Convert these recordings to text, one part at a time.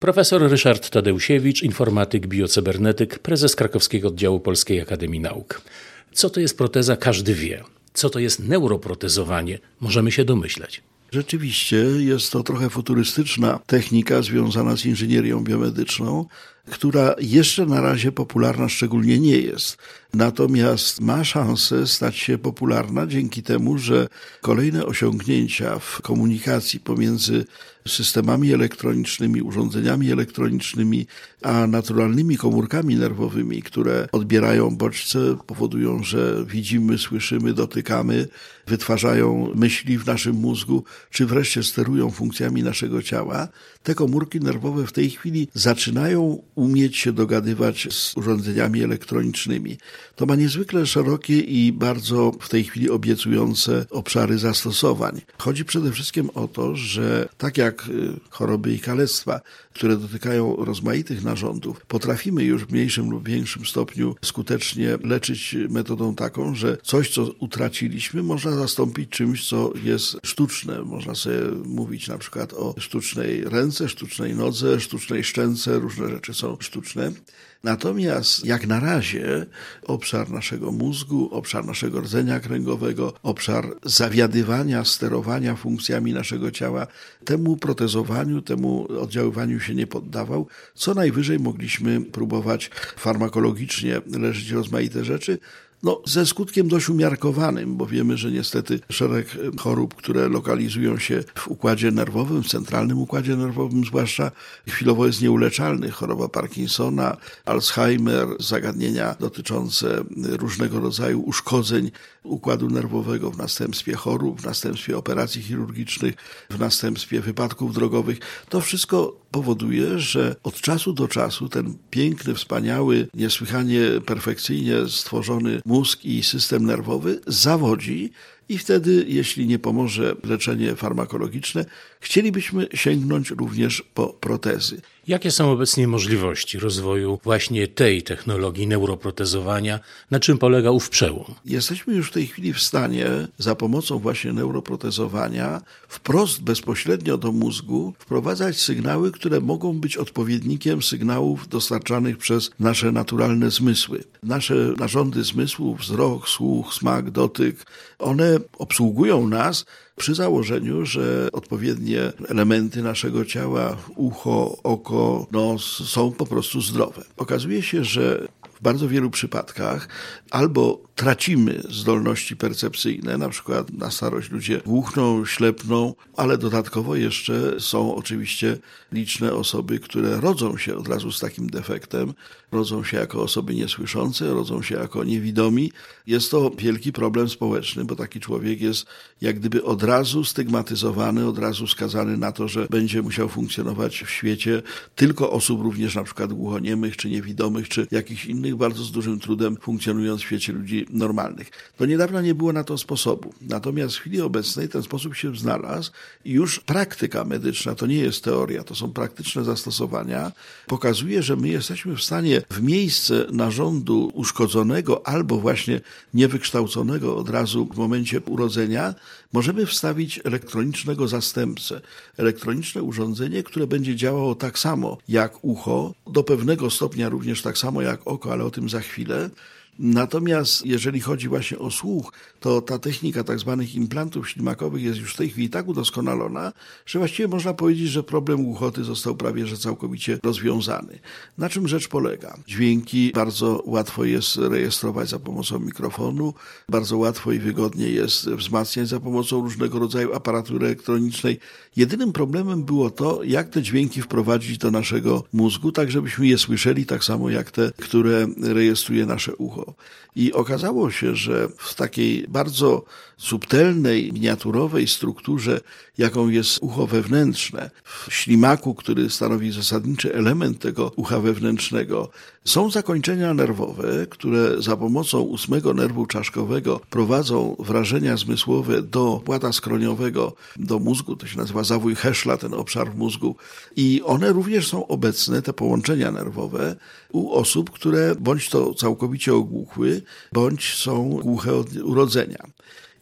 Profesor Ryszard Tadeusiewicz, informatyk, biocybernetyk, prezes Krakowskiego Oddziału Polskiej Akademii Nauk. Co to jest proteza, każdy wie. Co to jest neuroprotezowanie, możemy się domyśleć. Rzeczywiście jest to trochę futurystyczna technika związana z inżynierią biomedyczną, która jeszcze na razie popularna szczególnie nie jest. Natomiast ma szansę stać się popularna dzięki temu, że kolejne osiągnięcia w komunikacji pomiędzy systemami elektronicznymi, urządzeniami elektronicznymi, a naturalnymi komórkami nerwowymi, które odbierają bodźce, powodują, że widzimy, słyszymy, dotykamy, wytwarzają myśli w naszym mózgu, czy wreszcie sterują funkcjami naszego ciała. Te komórki nerwowe w tej chwili zaczynają umieć się dogadywać z urządzeniami elektronicznymi. To ma niezwykle szerokie i bardzo w tej chwili obiecujące obszary zastosowań. Chodzi przede wszystkim o to, że tak jak choroby i kalectwa, które dotykają rozmaitych narządów, potrafimy już w mniejszym lub większym stopniu skutecznie leczyć metodą taką, że coś, co utraciliśmy, można zastąpić czymś, co jest sztuczne. Można sobie mówić na przykład o sztucznej ręce, sztucznej nodze, sztucznej szczęce, różne rzeczy są sztuczne. Natomiast jak na razie obszar naszego mózgu, obszar naszego rdzenia kręgowego, obszar zawiadywania, sterowania funkcjami naszego ciała temu protezowaniu, temu oddziaływaniu się nie poddawał. Co najwyżej mogliśmy próbować farmakologicznie leczyć rozmaite rzeczy, ze skutkiem dość umiarkowanym, bo wiemy, że niestety szereg chorób, które lokalizują się w układzie nerwowym, w centralnym układzie nerwowym zwłaszcza, chwilowo jest nieuleczalny. Choroba Parkinsona, Alzheimer, zagadnienia dotyczące różnego rodzaju uszkodzeń układu nerwowego w następstwie chorób, w następstwie operacji chirurgicznych, w następstwie wypadków drogowych. To wszystko powoduje, że od czasu do czasu ten piękny, wspaniały, niesłychanie perfekcyjnie stworzony mózg i system nerwowy zawodzi i wtedy, jeśli nie pomoże leczenie farmakologiczne, chcielibyśmy sięgnąć również po protezy. Jakie są obecnie możliwości rozwoju właśnie tej technologii neuroprotezowania? Na czym polega ów przełom? Jesteśmy już w tej chwili w stanie za pomocą właśnie neuroprotezowania wprost, bezpośrednio do mózgu wprowadzać sygnały, które mogą być odpowiednikiem sygnałów dostarczanych przez nasze naturalne zmysły. Nasze narządy zmysłów, wzrok, słuch, smak, dotyk, one obsługują nas przy założeniu, że odpowiednie elementy naszego ciała, ucho, oko, nos są po prostu zdrowe. Okazuje się, że w bardzo wielu przypadkach albo tracimy zdolności percepcyjne, na przykład na starość ludzie głuchną, ślepną, ale dodatkowo jeszcze są oczywiście liczne osoby, które rodzą się od razu z takim defektem, rodzą się jako osoby niesłyszące, rodzą się jako niewidomi. Jest to wielki problem społeczny, bo taki człowiek jest jak gdyby od razu stygmatyzowany, od razu skazany na to, że będzie musiał funkcjonować w świecie tylko osób również na przykład głuchoniemych, czy niewidomych, czy jakichś innych bardzo z dużym trudem funkcjonując w świecie ludzi normalnych. Do niedawna nie było na to sposobu. Natomiast w chwili obecnej ten sposób się znalazł i już praktyka medyczna, to nie jest teoria, to są praktyczne zastosowania, pokazuje, że my jesteśmy w stanie w miejsce narządu uszkodzonego albo właśnie niewykształconego od razu w momencie urodzenia możemy wstawić elektronicznego zastępcę. Elektroniczne urządzenie, które będzie działało tak samo jak ucho, do pewnego stopnia również tak samo jak oko, ale o tym za chwilę. Natomiast jeżeli chodzi właśnie o słuch, to ta technika tak zwanych implantów ślimakowych jest już w tej chwili tak udoskonalona, że właściwie można powiedzieć, że problem głuchoty został prawie że całkowicie rozwiązany. Na czym rzecz polega? Dźwięki bardzo łatwo jest rejestrować za pomocą mikrofonu, bardzo łatwo i wygodnie jest wzmacniać za pomocą różnego rodzaju aparatury elektronicznej. Jedynym problemem było to, jak te dźwięki wprowadzić do naszego mózgu, tak żebyśmy je słyszeli tak samo jak te, które rejestruje nasze ucho. I okazało się, że w takiej bardzo subtelnej, miniaturowej strukturze, jaką jest ucho wewnętrzne, w ślimaku, który stanowi zasadniczy element tego ucha wewnętrznego, są zakończenia nerwowe, które za pomocą 8 nerwu czaszkowego prowadzą wrażenia zmysłowe do płata skroniowego, do mózgu, to się nazywa zawój Heschla, ten obszar w mózgu. I one również są obecne, te połączenia nerwowe, u osób, które bądź to całkowicie ogłuchły, bądź są głuche od urodzenia.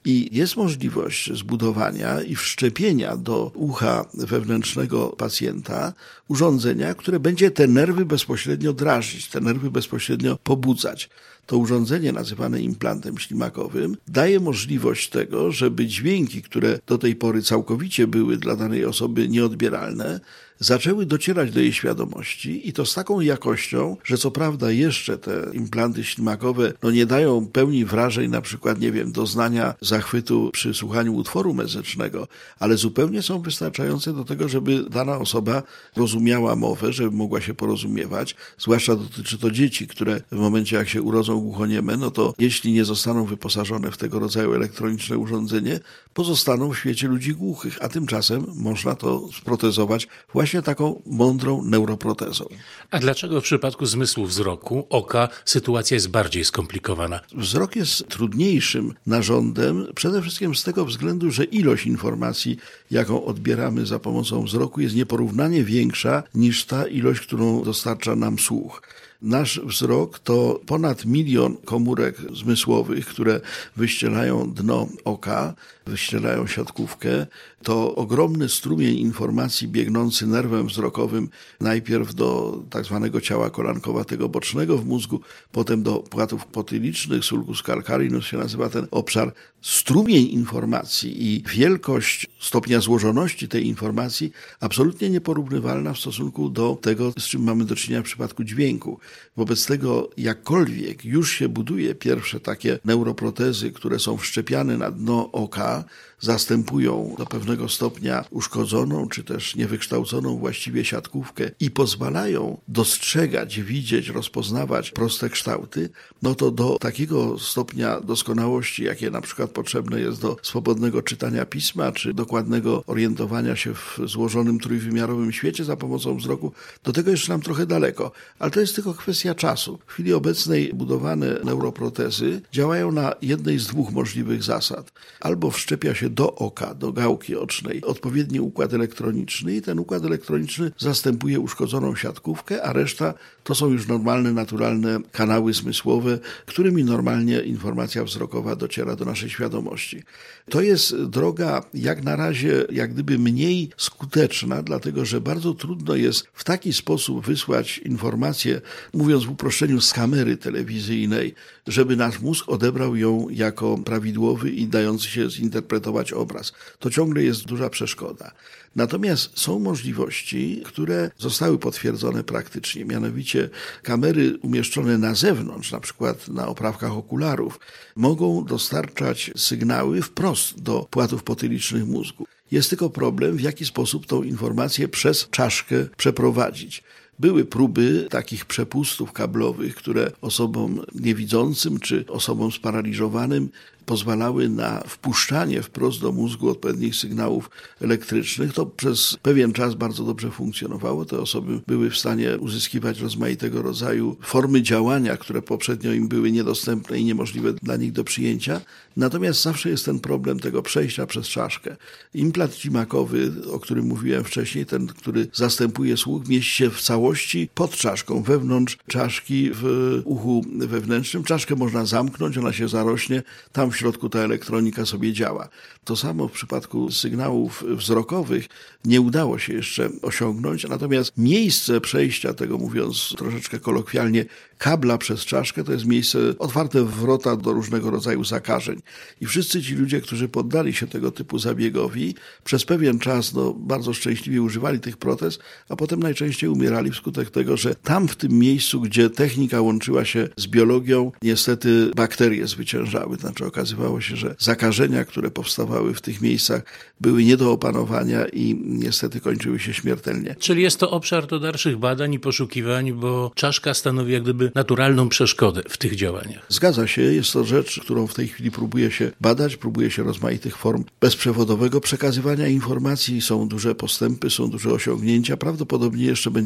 I jest możliwość zbudowania i wszczepienia do ucha wewnętrznego pacjenta urządzenia, które będzie te nerwy bezpośrednio drażnić, te nerwy bezpośrednio pobudzać. To urządzenie nazywane implantem ślimakowym daje możliwość tego, żeby dźwięki, które do tej pory całkowicie były dla danej osoby nieodbieralne, zaczęły docierać do jej świadomości i to z taką jakością, że co prawda jeszcze te implanty ślimakowe nie dają pełni wrażeń, na przykład, doznania zachwytu przy słuchaniu utworu muzycznego, ale zupełnie są wystarczające do tego, żeby dana osoba rozumiała mowę, żeby mogła się porozumiewać, zwłaszcza dotyczy to dzieci, które w momencie jak się urodzą głuchonieme, to jeśli nie zostaną wyposażone w tego rodzaju elektroniczne urządzenie, pozostaną w świecie ludzi głuchych, a tymczasem można to sprotezować właśnie taką mądrą neuroprotezą. A dlaczego w przypadku zmysłu wzroku, oka, sytuacja jest bardziej skomplikowana? Wzrok jest trudniejszym narządem, przede wszystkim z tego względu, że ilość informacji, jaką odbieramy za pomocą wzroku, jest nieporównanie większa niż ta ilość, którą dostarcza nam słuch. Nasz wzrok to ponad 1 milion komórek zmysłowych, które wyścielają dno oka, wyścielają siatkówkę. To ogromny strumień informacji biegnący nerwem wzrokowym najpierw do tak zwanego ciała kolankowatego bocznego w mózgu, potem do płatów potylicznych, sulcus calcarinus się nazywa ten obszar. Strumień informacji i wielkość stopnia złożoności tej informacji absolutnie nieporównywalna w stosunku do tego, z czym mamy do czynienia w przypadku dźwięku. Wobec tego jakkolwiek już się buduje pierwsze takie neuroprotezy, które są wszczepiane na dno oka, zastępują do pewnego stopnia uszkodzoną czy też niewykształconą właściwie siatkówkę i pozwalają dostrzegać, widzieć, rozpoznawać proste kształty, to do takiego stopnia doskonałości, jakie na przykład potrzebne jest do swobodnego czytania pisma czy dokładnego orientowania się w złożonym trójwymiarowym świecie za pomocą wzroku, do tego jeszcze nam trochę daleko. Ale to jest tylko kwestia czasu. W chwili obecnej budowane neuroprotezy działają na jednej z dwóch możliwych zasad. Albo wszczepia się do oka, do gałki ocznej odpowiedni układ elektroniczny i ten układ elektroniczny zastępuje uszkodzoną siatkówkę, a reszta to są już normalne, naturalne kanały zmysłowe, którymi normalnie informacja wzrokowa dociera do naszej świadomości. To jest droga jak na razie jak gdyby mniej skuteczna, dlatego że bardzo trudno jest w taki sposób wysłać informację, mówiąc w uproszczeniu, z kamery telewizyjnej, żeby nasz mózg odebrał ją jako prawidłowy i dający się zinterpretować obraz. To ciągle jest duża przeszkoda. Natomiast są możliwości, które zostały potwierdzone praktycznie, mianowicie kamery umieszczone na zewnątrz, na przykład na oprawkach okularów, mogą dostarczać sygnały wprost do płatów potylicznych mózgu. Jest tylko problem, w jaki sposób tą informację przez czaszkę przeprowadzić. Były próby takich przepustów kablowych, które osobom niewidzącym czy osobom sparaliżowanym pozwalały na wpuszczanie wprost do mózgu odpowiednich sygnałów elektrycznych. To przez pewien czas bardzo dobrze funkcjonowało. Te osoby były w stanie uzyskiwać rozmaitego rodzaju formy działania, które poprzednio im były niedostępne i niemożliwe dla nich do przyjęcia. Natomiast zawsze jest ten problem tego przejścia przez czaszkę. Implant ślimakowy, o którym mówiłem wcześniej, ten, który zastępuje słuch, mieści się w całości pod czaszką, wewnątrz czaszki, w uchu wewnętrznym. Czaszkę można zamknąć, ona się zarośnie, tam w środku ta elektronika sobie działa. To samo w przypadku sygnałów wzrokowych nie udało się jeszcze osiągnąć, natomiast miejsce przejścia tego, mówiąc troszeczkę kolokwialnie, kabla przez czaszkę, to jest miejsce otwarte wrota do różnego rodzaju zakażeń. I wszyscy ci ludzie, którzy poddali się tego typu zabiegowi, przez pewien czas bardzo szczęśliwie używali tych protez, a potem najczęściej umierali wskutek tego, że tam w tym miejscu, gdzie technika łączyła się z biologią, niestety bakterie zwyciężały. Znaczy okazywało się, że zakażenia, które powstawały w tych miejscach, były nie do opanowania i niestety kończyły się śmiertelnie. Czyli jest to obszar do dalszych badań i poszukiwań, bo czaszka stanowi jak gdyby naturalną przeszkodę w tych działaniach. Zgadza się, jest to rzecz, którą w tej chwili próbuje się badać, próbuje się rozmaitych form bezprzewodowego przekazywania informacji. Są duże postępy, są duże osiągnięcia. Prawdopodobnie jeszcze będziemy świadkami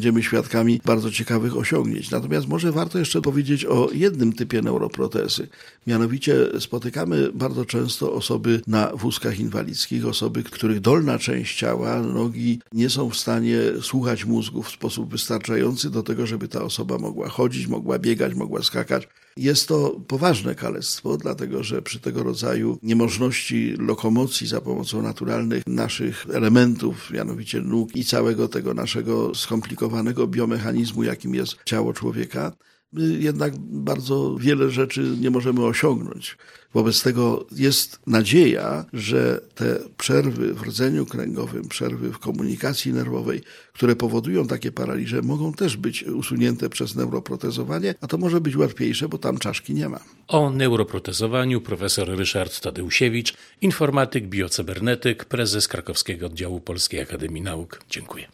świadkami bardzo ciekawych osiągnięć. Natomiast może warto jeszcze powiedzieć o jednym typie neuroprotezy. Mianowicie spotykamy bardzo często osoby na wózkach inwalidzkich, osoby, których dolna część ciała, nogi nie są w stanie słuchać mózgu w sposób wystarczający do tego, żeby ta osoba mogła chodzić, mogła biegać, mogła skakać. Jest to poważne kalectwo, dlatego że przy tego rodzaju niemożności lokomocji za pomocą naturalnych naszych elementów, mianowicie nóg i całego tego naszego skomplikowanego biomechanizmu, jakim jest ciało człowieka, my jednak bardzo wiele rzeczy nie możemy osiągnąć. Wobec tego jest nadzieja, że te przerwy w rdzeniu kręgowym, przerwy w komunikacji nerwowej, które powodują takie paraliże, mogą też być usunięte przez neuroprotezowanie, a to może być łatwiejsze, bo tam czaszki nie ma. O neuroprotezowaniu profesor Ryszard Tadeusiewicz, informatyk, biocybernetyk, prezes Krakowskiego Oddziału Polskiej Akademii Nauk. Dziękuję.